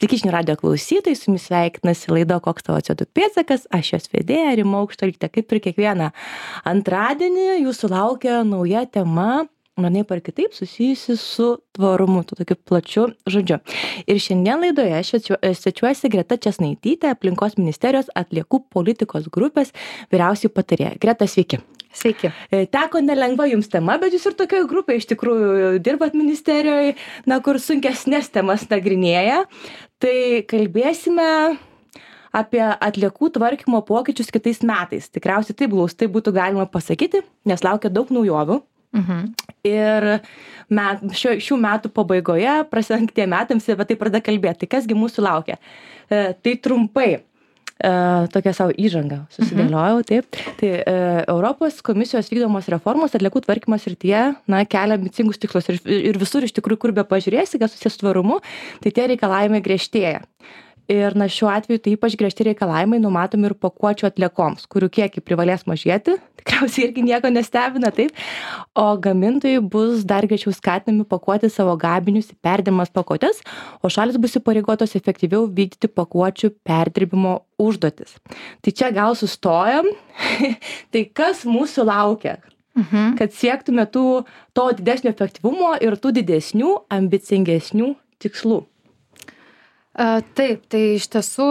Sveiki žinių radijo klausytojai, su jumis sveikinasi laida Koks tavo CO2 pėdsakas, aš jos vedėja Rima Aukštuolytė. Kaip ir kiekvieną antradienį jūsų laukia nauja tema, vienaip ar kitaip susijusi su tvarumu, tu tokiu plačiu žodžiu. Ir šiandien laidoje svečiuojasi Greta Česnaitytė, Aplinkos ministerijos atliekų politikos grupės vyriausioji patarėja. Greta, sveiki. Sveiki. Teko nelengva jums tema, bet jūs ir tokioje grupėje iš tikrųjų dirbat ministerijoje, kur sunkesnės temas nagrinėja. Tai kalbėsime apie atliekų tvarkymo pokyčius kitais metais. Tikriausiai taip glaustai būtų galima pasakyti, nes laukia daug naujovių. Ir šių metų pabaigoje, prasidant kitiem metams, apie tai pradeda kalbėti. Tai kasgi mūsų laukia? Tai trumpai. Tokią savo įžangą susidėliojau, taip. Tai Europos komisijos vykdomos reformos atliekų tvarkymo srityje, kelia ambicingus tikslus ir visur iš tikrųjų, kur be pažiūrėsi, kas susijęs su tvarumu, tai tie reikalavimai griežtėja. Ir šiuo atveju tai ypač griežti reikalavimai numatomi ir pakuočių atliekoms, kurių kiekį privalės mažėti, tikriausiai irgi nieko nestebina, taip, o gamintojai bus dar greičiau skatinami pakuoti savo gaminius į perdirbamas pakuotes, o šalis bus įpareigotos efektyviau vykdyti pakuočių perdirbimo užduotis. Tai čia gal sustojam, tai kas mūsų laukia? Kad siektume to didesnio efektyvumo ir tų didesnių, ambicingesnių tikslų. Taip, tai iš tiesų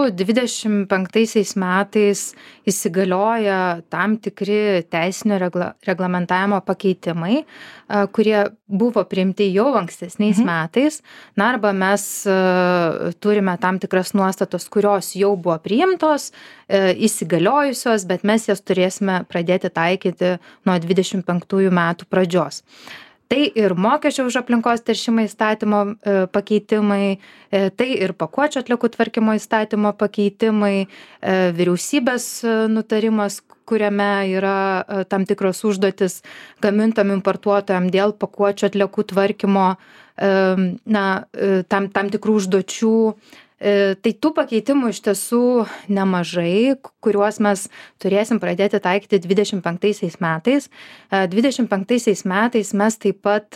25 metais įsigalioja tam tikri teisinio reglamentavimo pakeitimai, kurie buvo priimti jau ankstesniais metais. Arba mes turime tam tikras nuostatos, kurios jau buvo priimtos, įsigaliojusios, bet mes jas turėsime pradėti taikyti nuo 25 metų pradžios. Tai ir mokesčio už aplinkos teršimą įstatymo pakeitimai, tai ir pakuočių atliekų tvarkymo įstatymo pakeitimai, vyriausybės nutarimas, kuriame yra tam tikros užduotis gamintojam, importuotojam dėl pakuočių atliekų tvarkymo, tam tikrų užduočių. Tai tų pakeitimų iš tiesų nemažai, kuriuos mes turėsim pradėti taikyti 25 metais. 25 metais mes taip pat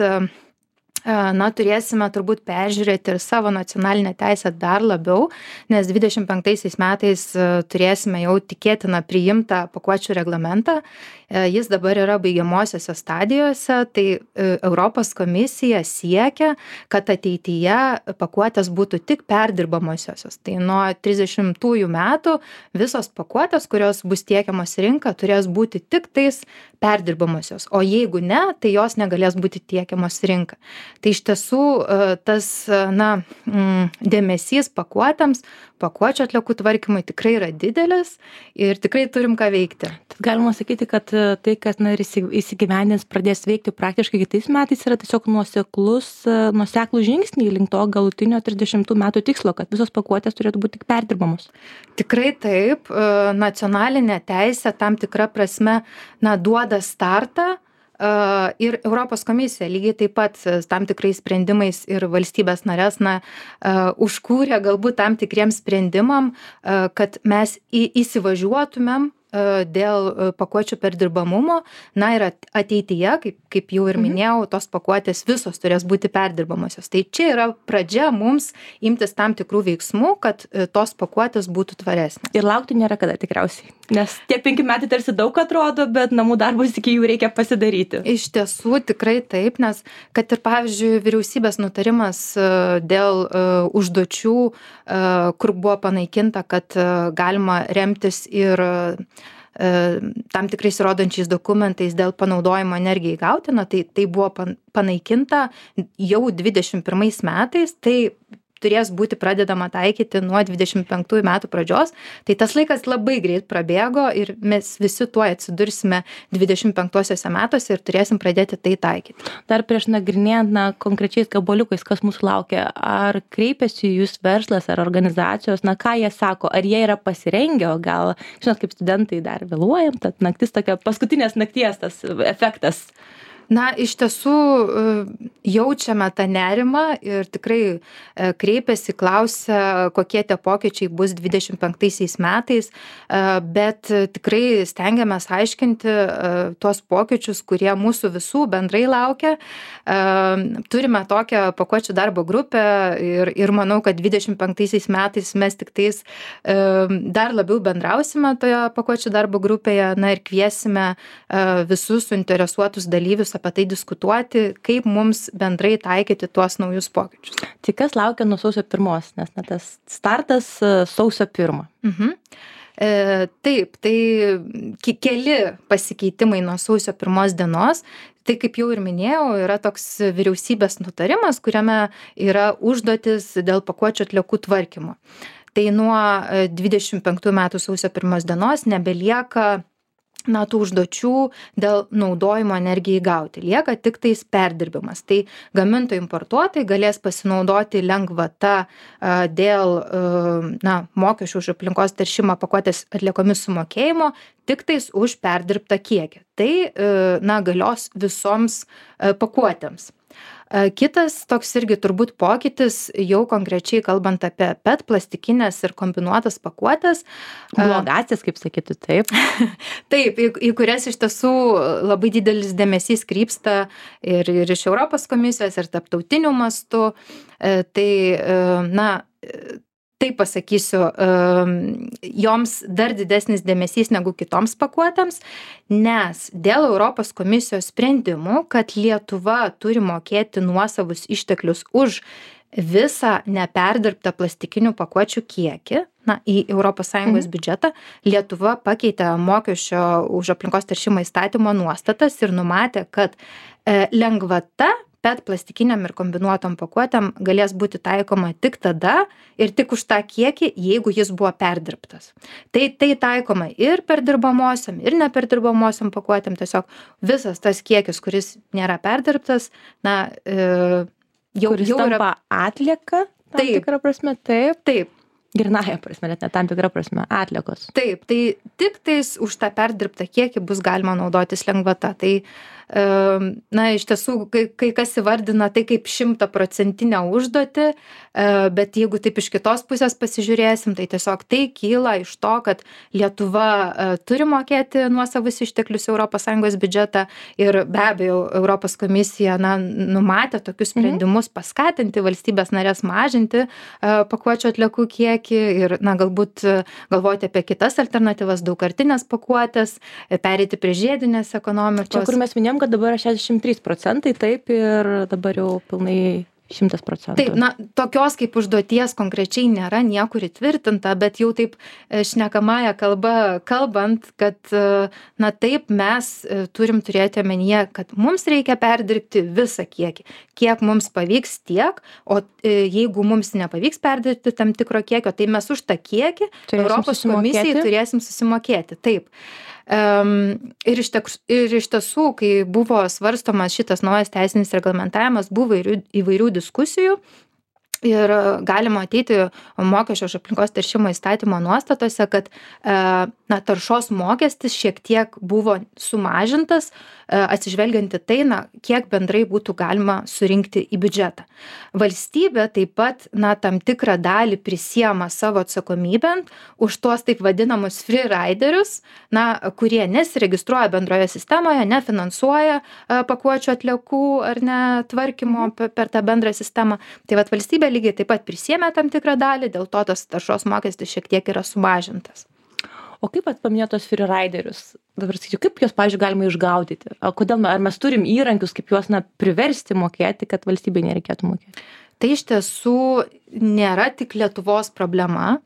turėsime turbūt peržiūrėti ir savo nacionalinę teisę dar labiau, nes 25 metais turėsime jau tikėtiną priimtą pakuočių reglamentą. Jis dabar yra baigiamosiose stadijose, tai Europos komisija siekia, kad ateityje pakuotės būtų tik perdirbamosios. Tai nuo 30 metų visos pakuotės, kurios bus tiekiamos į rinką, turės būti tik tais perdirbamosios, o jeigu ne, tai jos negalės būti tiekiamos į rinką. Tai iš tiesų tas dėmesys pakuotėms, pakuočių atliekų tvarkymui tikrai yra didelis ir tikrai turim ką veikti. Tad galima sakyti, kad tai, kad įsigyvendins pradės veikti praktiškai kitais metais, yra tiesiog nuoseklūs žingsniai link to galutinio 30 metų tikslo, kad visos pakuotės turėtų būti tik perdirbamos. Tikrai taip, nacionalinė teisė tam tikra prasme duoda startą. Ir Europos komisija lygiai taip pat tam tikrais sprendimais ir valstybės narės užkūrė galbūt tam tikriem sprendimam, kad mes įsivažiuotumėm dėl pakuočių perdirbamumo, ir ateityje, kaip jau ir minėjau, tos pakuotės visos turės būti perdirbamosios. Tai čia yra pradžia mums imtis tam tikrų veiksmų, kad tos pakuotės būtų tvaresnės. Ir laukti nėra kada tikriausiai, nes tie 5 metai tarsi daug atrodo, bet namų darbus iki jų reikia pasidaryti. Iš tiesų tikrai taip, nes kad ir pavyzdžiui vyriausybės nutarimas dėl užduočių, kur buvo panaikinta, kad galima remtis ir tam tikrais įrodančiais dokumentais dėl panaudojimo energijai gauti, tai buvo panaikinta jau 21 metais, tai turės būti pradedama taikyti nuo 25 metų pradžios, tai tas laikas labai greit prabėgo ir mes visi tuo atsidursime 25 metuose ir turėsim pradėti tai taikyti. Dar prieš nagrinėjant konkrečiais gabaliukais, kas mūsų laukia, ar kreipiasi jūs verslas ar organizacijos, ką jie sako, ar jie yra pasirengę, o gal, žinot, kaip studentai dar vėluojam, tad naktis tokia paskutinės nakties tas efektas. Na, iš tiesų jaučiame tą nerimą ir tikrai kreipiasi, klausia, kokie tie pokyčiai bus 25 metais, bet tikrai stengiamės aiškinti tuos pokyčius, kurie mūsų visų bendrai laukia. Turime tokią pakuočių darbo grupę ir manau, kad 25 metais mes tik tais dar labiau bendrausime toje pakuočių darbo grupėje, na ir kviesime visus suinteresuotus dalyvius apie tai diskutuoti, kaip mums bendrai taikyti tuos naujus pokyčius. Tai kas laukia nuo sausio 1, nes tas startas sausio 1. Taip, tai keli pasikeitimai nuo sausio 1 dienos. Tai kaip jau ir minėjau, yra toks vyriausybės nutarimas, kuriame yra užduotis dėl pakuočių atliekų tvarkymo. Tai nuo 25 metų sausio 1 dienos nebelieka tų užduočių dėl naudojimo energijai gauti. Lieka tik tais perdirbimas. Tai gamintojai importuotojai galės pasinaudoti lengvata dėl mokesčių už aplinkos teršimą pakuotės atliekomis sumokėjimo tik tais už perdirbtą kiekį. Tai galios visoms pakuotėms. Kitas toks irgi turbūt pokytis, jau konkrečiai kalbant apie PET, plastikinės ir kombinuotas pakuotės. Blogasias, kaip sakytų, taip. Taip, į kurias iš tiesų labai didelis dėmesys krypsta ir iš Europos komisijos, ir tarptautiniu mastu. Taip pasakysiu, joms dar didesnis dėmesys negu kitoms pakuotėms, nes dėl Europos komisijos sprendimų, kad Lietuva turi mokėti nuosavus išteklius už visą neperdirbtą plastikinių pakuočių kiekį, į ES biudžetą, Lietuva pakeitė mokesčio už aplinkos teršimą įstatymo nuostatas ir numatė, kad lengvata PET plastikiniam ir kombinuotom pakuotėm galės būti taikoma tik tada ir tik už tą kiekį, jeigu jis buvo perdirbtas. Tai taikoma ir perdirbamosiom, ir neperdirbamosiom pakuotėm. Tiesiog visas tas kiekis, kuris nėra perdirbtas, kuris tampa atlieka, tam tikrą prasme, taip. Grynąja prasme, net ne tam tikrą prasme, atliekos. Taip, tai tik tais už tą perdirbtą kiekį bus galima naudotis lengvata. Tai iš tiesų, kai kas įvardina tai kaip 100% užduotį, bet jeigu taip iš kitos pusės pasižiūrėsim, tai tiesiog tai kyla iš to, kad Lietuva turi mokėti nuosavus išteklius ES biudžetą ir be abejo Europos komisija numatė tokius sprendimus paskatinti valstybės narės mažinti pakuočių atliekų kiekį ir galbūt galvoti apie kitas alternatyvas, daugkartinės pakuotės, pereiti prie žiedinės ekonomikos. Čia, kur mes minėjom, kad dabar 63%, taip, ir dabar jau pilnai 100%. Taip, tokios kaip užduoties konkrečiai nėra niekur įtvirtinta, bet jau taip šnekamąją kalbą kalbant, kad taip mes turim turėti omenyje, kad mums reikia perdirbti visą kiekį. Kiek mums pavyks tiek, o jeigu mums nepavyks perdirbti tam tikro kiekio, tai mes už tą kiekį Europos komisijai turėsim susimokėti. Taip. Ir iš tiesų, kai buvo svarstomas šitas naujas teisinis reglamentavimas, buvo įvairių diskusijų ir galima matyti mokesčio už aplinkos teršimo įstatymo nuostatose, kad taršos mokestis šiek tiek buvo sumažintas, atsižvelgiant į tai, kiek bendrai būtų galima surinkti į biudžetą. Valstybė taip pat tam tikrą dalį prisiema savo atsakomybę už tuos taip vadinamus freeriderius, kurie nesiregistruoja bendroje sistemoje, nefinansuoja pakuočių atliekų ar ne tvarkymo per tą bendrą sistemą. Tai valstybė lygiai taip pat prisiėmė tam tikrą dalį, dėl to tas taršos mokestis šiek tiek yra sumažintas. O kaip paminėtos freeriderius? Dabar sakyčiau, kaip juos, pavyzdžiui, galima išgaudyti? Ar mes turim įrankius, kaip juos priversti mokėti, kad valstybei nereikėtų mokėti? Tai iš tiesų nėra tik Lietuvos problema.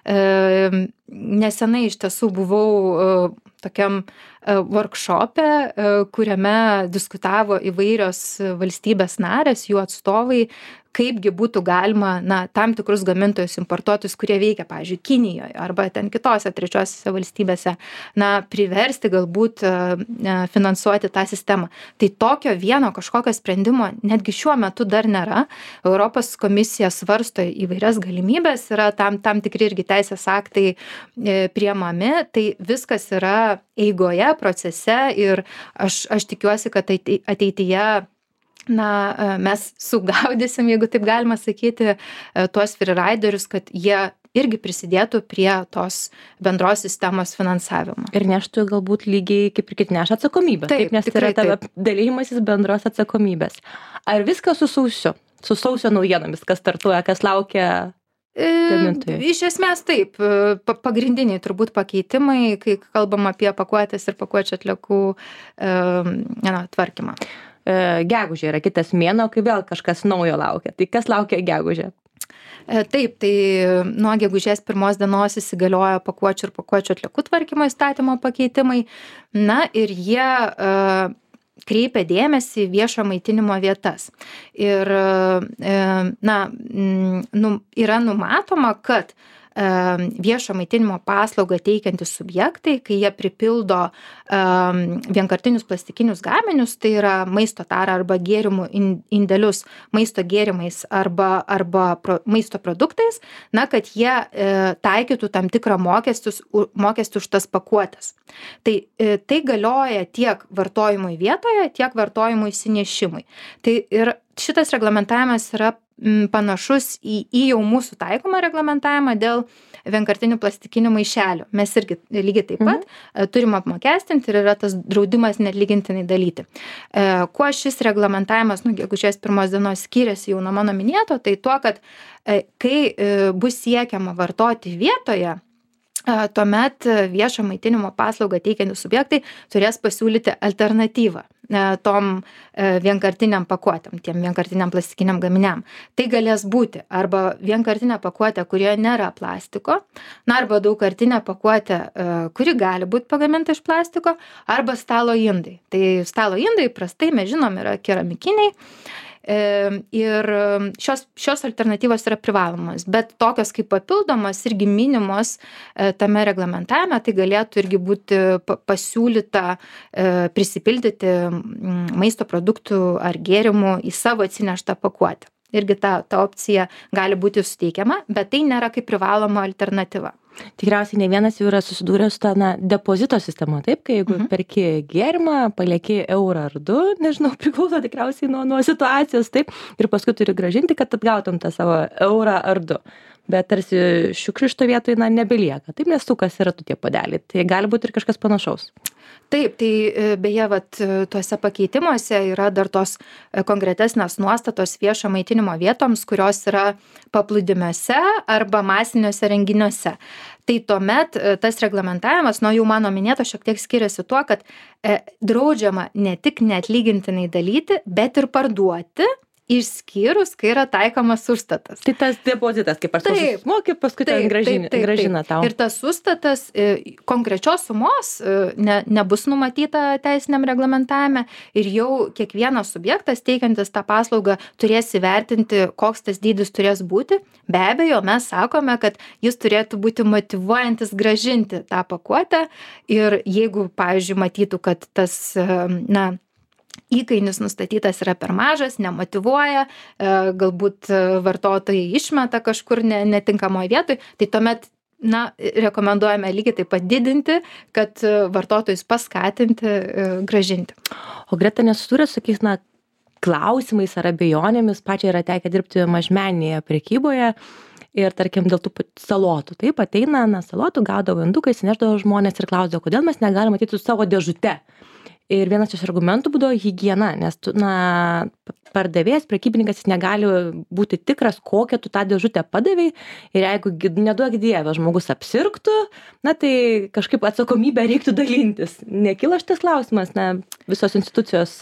Nesenai iš tiesų buvau tokiam workshop'e, kuriame diskutavo įvairios valstybės narės, jų atstovai, kaipgi būtų galima, tam tikrus gamintojus, importuotojus, kurie veikia, pavyzdžiui, Kinijoje arba ten kitose trečiosiose valstybėse, priversti galbūt finansuoti tą sistemą. Tai tokio vieno kažkokio sprendimo netgi šiuo metu dar nėra. Europos komisija svarsto įvairias galimybės, yra tam tikri irgi teisės aktai priemami, tai viskas yra eigoje, procese ir aš tikiuosi, kad ateityje mes sugaudysim, jeigu taip galima sakyti, tuos freeriderius, kad jie irgi prisidėtų prie tos bendros sistemos finansavimo. Ir neštų galbūt lygiai kaip ir kiti neša atsakomybę. Taip, nes tai yra tave dalymasis bendros atsakomybės. Ar viskas su sausio naujienomis, kas startuoja, kas laukia gamintojai? Iš esmės taip. Pagrindiniai turbūt pakeitimai, kai kalbam apie pakuotės ir pakuočių atliekų tvarkymą. Gegužė yra kitas mėnuo, kai vėl kažkas naujo laukia. Tai kas laukia gegužę? Taip, tai nuo gegužės 1 dienos įsigalioja pakuočių ir pakuočių atliekų tvarkymo įstatymo pakeitimai. Ir jie kreipia dėmesį į viešo maitinimo vietas. Ir yra numatoma, kad viešo maitinimo paslaugą teikiantys subjektai, kai jie pripildo vienkartinius plastikinius gaminius, tai yra maisto tarą arba gėrimų indelius maisto gėrimais arba maisto produktais, kad jie taikytų tam tikrą mokestį už tas pakuotes. Tai galioja tiek vartojimui vietoje, tiek vartojimui įsinešimui. Tai ir šitas reglamentavimas yra panašus į jau mūsų taikomą reglamentavimą dėl vienkartinių plastikinių maišelių. Mes irgi lygiai taip pat turim apmokestinti ir yra tas draudimas neatlygintinai dalyti. Kuo šis reglamentavimas nuo gegužės 1 dienos skiriasi jau nuo mano minėto, tai tuo, kad kai bus siekiama vartoti vietoje, tuomet viešo maitinimo paslaugą teikiantys subjektai turės pasiūlyti alternatyvą tom vienkartiniam pakuotėm, tiem vienkartiniam plastikiniam gaminiam. Tai galės būti arba vienkartinė pakuotė, kurioje nėra plastiko, arba daugkartinė pakuotė, kuri gali būti pagaminta iš plastiko, arba stalo indai. Tai stalo indai prastai, mes žinom, yra keramikiniai. Ir šios alternatyvos yra privalomos, bet tokios kaip papildomos irgi minimos tame reglamentavime, tai galėtų irgi būti pasiūlyta prisipildyti maisto produktų ar gėrimų į savo atsineštą pakuotę. Irgi ta opcija gali būti suteikiama, bet tai nėra kaip privaloma alternatyva. Tikriausiai ne vienas jau yra susidūręs su ta depozito sistema, taip, kai jeigu perki gėrimą, palieki eurą ar du, nežinau, priklauso tikriausiai nuo situacijos, taip, ir paskui turi grąžinti, kad atgautum tą savo eurą ar du. Bet tarsi šiukšlių šito vietoj nebelieka, taip, nes sukas yra tie puodeliai, tai gali būti ir kažkas panašaus. Taip, tai beje, tuose pakeitimuose yra dar tos konkretesnės nuostatos viešo maitinimo vietoms, kurios yra paplūdimiuose arba masiniuose renginiuose. Tai tuomet tas reglamentavimas, nuo jau mano minėto, šiek tiek skiriasi tuo, kad draudžiama ne tik neatlygintinai dalyti, bet ir parduoti, išskyrus, kai yra taikomas užstatas. Tai tas depozitas, kaip aš susimoki, paskui grąžina tau. Ir tas užstatas konkrečios sumos nebus numatyta teisiniam reglamentavime ir jau kiekvienas subjektas teikiantis tą paslaugą turės įvertinti, koks tas dydis turės būti. Be abejo, mes sakome, kad jis turėtų būti motyvuojantis grąžinti tą pakuotę ir jeigu, pavyzdžiui, matytų, kad tas, įkainis nustatytas yra per mažas, nemotyvuoja, galbūt vartotojai išmeta kažkur netinkamoje vietoj, tai tuomet rekomenduojame lygiai taip pat didinti, kad vartotojus paskatinti grąžinti. O Greta nesusidūrė su tokiais klausimais ar abejonėmis, pačiai yra tekę dirbti mažmeninėje prekyboje ir tarkim dėl tų salotų. Taip ateina salotų, gaudavo indukai, sinešdavo žmonės ir klausdavo, kodėl mes negalime matyti su savo dėžute. Ir vienas iš argumentų būdavo higiena, nes pardavėjas, prekybininkas, jis negali būti tikras, kokią tu tą dėžutę padavei. Ir jeigu neduok dieve žmogus apsirgtų, tai kažkaip atsakomybę reiktų dalintis. Nekilo šitas klausimas, visos institucijos.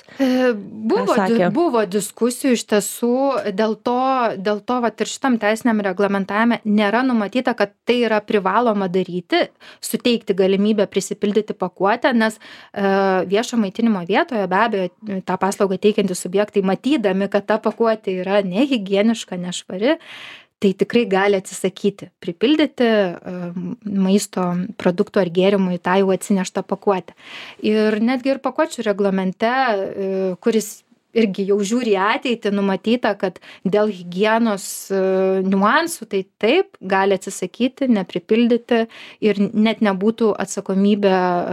Buvo diskusijų iš tiesų, dėl to ir šitam teisiniam reglamentavime nėra numatyta, kad tai yra privaloma daryti, suteikti galimybę prisipildyti pakuotę, nes viešo viešo maitinimo vietoje, be abejo, tą paslaugą teikiantys subjektai, matydami, kad ta pakuotė yra nehigieniška, nešvari, tai tikrai gali atsisakyti, pripildyti maisto produktų ar gėrimų į tą jau atsineštą pakuotę. Ir netgi ir pakuočių reglamente, kuris irgi jau žiūri į ateitį, numatyta, kad dėl higienos niuansų, tai taip, gali atsisakyti, nepripildyti ir net nebūtų atsakomybė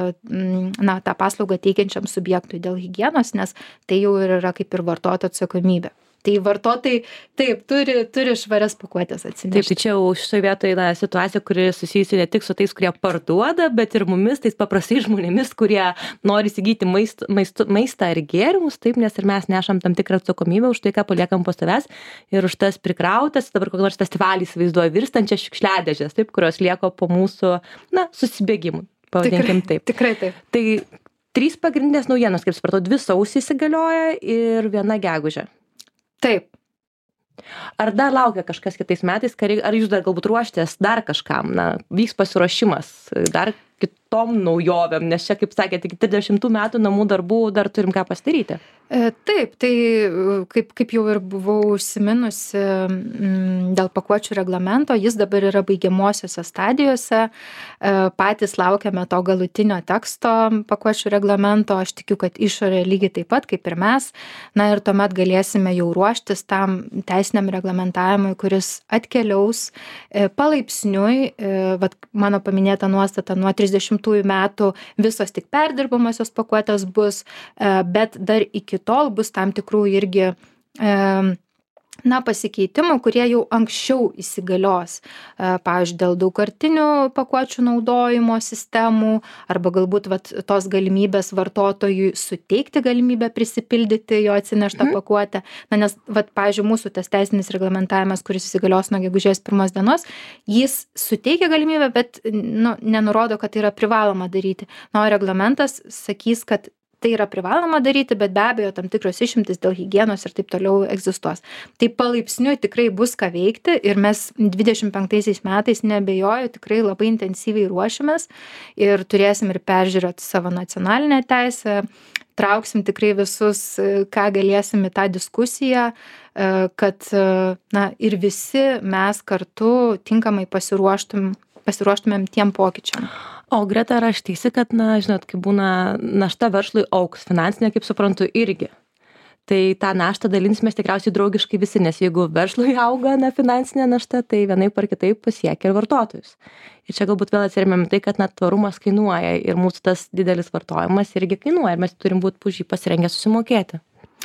tą paslaugą teikiančiam subjektui dėl higienos, nes tai jau yra kaip ir vartotojo atsakomybė. Tai vartotojai taip turi švarias pakuotės atsinešti. Taip, tai čia jau šitoje vietoje situacija, kuri susijusi ne tik su tais, kurie parduoda, bet ir mumis, tais paprastai žmonėmis, kurie nori įsigyti maistą ir gėrimus, taip, nes ir mes nešam tam tikrą atsakomybę už tai, ką paliekam po savęs ir už tas prikrautas, dabar kokį nors festivalį įsivaizduoja virstančias šiukšliadėžes, taip, kurios lieka po mūsų, susibėgimų, pavadinkim taip. Tikrai taip. Tai 3 pagrindinės naujienos, kaip supratau, 2 sausį įsigalioja ir 1 gegužė. Taip. Ar dar laukia kažkas kitais metais, ar jūs dar galbūt ruoštės dar kažkam, vyks pasiruošimas dar kitom naujovėm, nes čia, kaip sakėte, iki 30 metų namų darbų dar turim ką pasidaryti. Taip, tai kaip jau ir buvau užsiminusi dėl pakuočių reglamento, jis dabar yra baigiamosiose stadijose, patys laukiame to galutinio teksto pakuočių reglamento, aš tikiu, kad išorė lygiai taip pat kaip ir mes, ir tuomet galėsime jau ruoštis tam teisiniam reglamentavimui, kuris atkeliaus palaipsniui, mano paminėta nuostata nuo 30 metų visos tik perdirbamosios pakuotės bus, bet dar iki tol bus tam tikrų irgi pasikeitimų, kurie jau anksčiau įsigalios. Pavyzdžiui, dėl daugkartinių pakuočių naudojimo sistemų arba galbūt tos galimybės vartotojui suteikti galimybę prisipildyti jo atsineštą pakuotę. Nes, pavyzdžiui, mūsų tas teisinis reglamentavimas, kuris įsigalios nuo gegužės 1 dienos, jis suteikia galimybę, bet nenurodo, kad tai yra privaloma daryti. O reglamentas sakys, kad tai yra privaloma daryti, bet be abejo tam tikros išimtis dėl higienos ir taip toliau egzistuos. Tai palaipsniui tikrai bus ką veikti ir mes 25 metais, neabejoju, tikrai labai intensyviai ruošimės ir turėsim ir peržiūrėti savo nacionalinę teisę, trauksim tikrai visus, ką galėsim į tą diskusiją, kad ir visi mes kartu tinkamai pasiruoštumėm tiem pokyčiam. O Greta, ar aš teisi, kad, žinot, kai būna našta verslui augs, finansinė, kaip suprantu, irgi. Tai tą naštą dalinsimės tikriausiai draugiškai visi, nes jeigu verslui auga finansinė našta, tai vienaip ar kitaip pasiekia ir vartotojus. Ir čia galbūt vėl atsiremiam tai, kad tvarumas kainuoja ir mūsų tas didelis vartojimas irgi kainuoja ir mes turim būti už jį pasirengę susimokėti.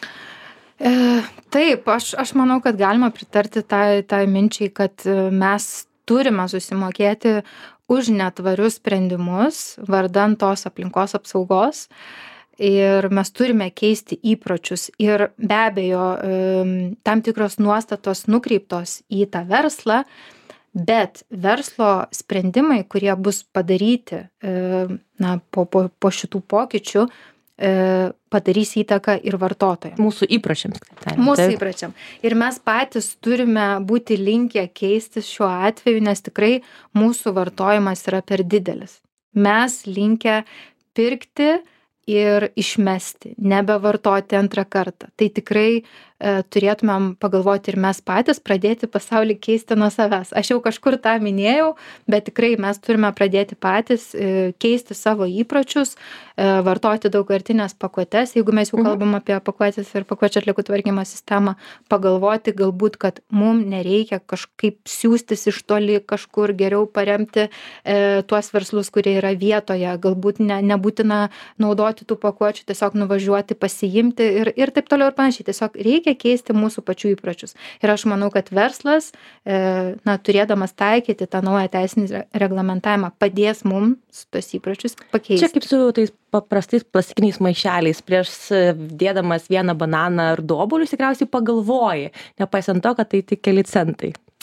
Taip, aš manau, kad galima pritarti tai minčiai, kad mes turime susimokėti už netvarius sprendimus vardan tos aplinkos apsaugos ir mes turime keisti įpročius ir be abejo tam tikros nuostatos nukreiptos į tą verslą, bet verslo sprendimai, kurie bus padaryti po šitų pokyčių, padarys įtaką ir vartotojams. Mūsų įpročiams. Mūsų įpročiam. Ir mes patys turime būti linkę keistis šiuo atveju, nes tikrai mūsų vartojimas yra per didelis. Mes linkę pirkti ir išmesti, nebevartoti antrą kartą. Tai tikrai turėtumėm pagalvoti ir mes patys pradėti pasaulį keisti nuo savęs. Aš jau kažkur tą minėjau, bet tikrai mes turime pradėti patys keisti savo įpročius, vartoti daugkartines pakuotes. Jeigu mes jau kalbam apie pakuotės ir pakuočių atliekų tvarkymo sistemą, pagalvoti galbūt, kad mums nereikia kažkaip siųstis iš toli kažkur, geriau paremti tuos verslus, kurie yra vietoje, galbūt nebūtina naudoti tų pakuočių, tiesiog nuvažiuoti, pasiimti ir taip toliau ir panašiai. Tiesiog reikia keisti mūsų pačių įpročius. Ir aš manau, kad verslas, turėdamas taikyti tą naują teisinį reglamentavimą, padės mums tos įpročius pakeisti. Čia kaip su tais paprastais plastikiniais maišeliais, prieš dėdamas vieną bananą ar du obuolius, tikriausiai pagalvoji, nepaisant to, kad tai tik keli centai.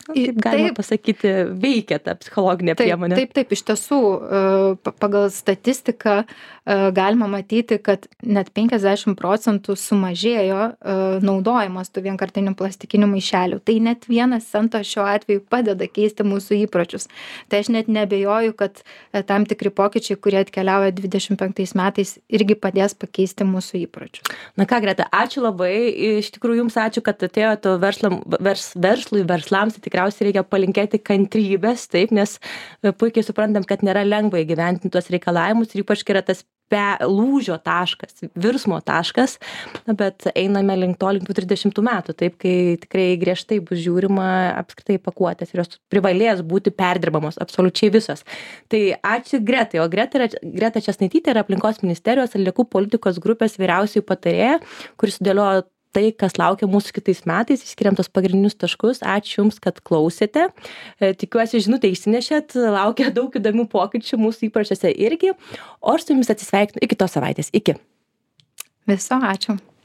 kaip galima pasakyti, veikia ta psichologinė priemonė. Taip, iš tiesų, pagal statistiką galima matyti, kad net 50% sumažėjo naudojimas tų vienkartinių plastikinių maišelių. Tai net 1 centas šiuo atveju padeda keisti mūsų įpročius. Tai aš net neabejoju, kad tam tikri pokyčiai, kurie atkeliauja 25 metais, irgi padės pakeisti mūsų įpročius. Na ką, Greta, ačiū labai. Iš tikrųjų, jums ačiū, kad atėjote verslams. Tai tikriausiai reikia palinkėti kantrybės, taip, nes puikiai suprantam, kad nėra lengva įgyvendinti tuos reikalavimus ir ypač yra tas lūžio taškas, virsmo taškas, bet einame link 30 metų, taip, kai tikrai griežtai bus žiūrima apskritai pakuotės ir jos privalės būti perdirbamos absoliučiai visos. Tai ačiū Gretai, o Greta Česnaitytė yra Aplinkos ministerijos atliekų politikos grupės vyriausioji patarėja, kuris sudėliojo tai, kas laukia mūsų kitais metais, išskiriam tos pagrindinius taškus. Ačiū Jums, kad klausėte. Tikiuosi, žinutę išsinešėt, laukia daug įdomių pokyčių mūsų įpročiuose irgi. O aš su Jumis atsisveikinu iki tos savaitės. Iki. Viso, ačiū.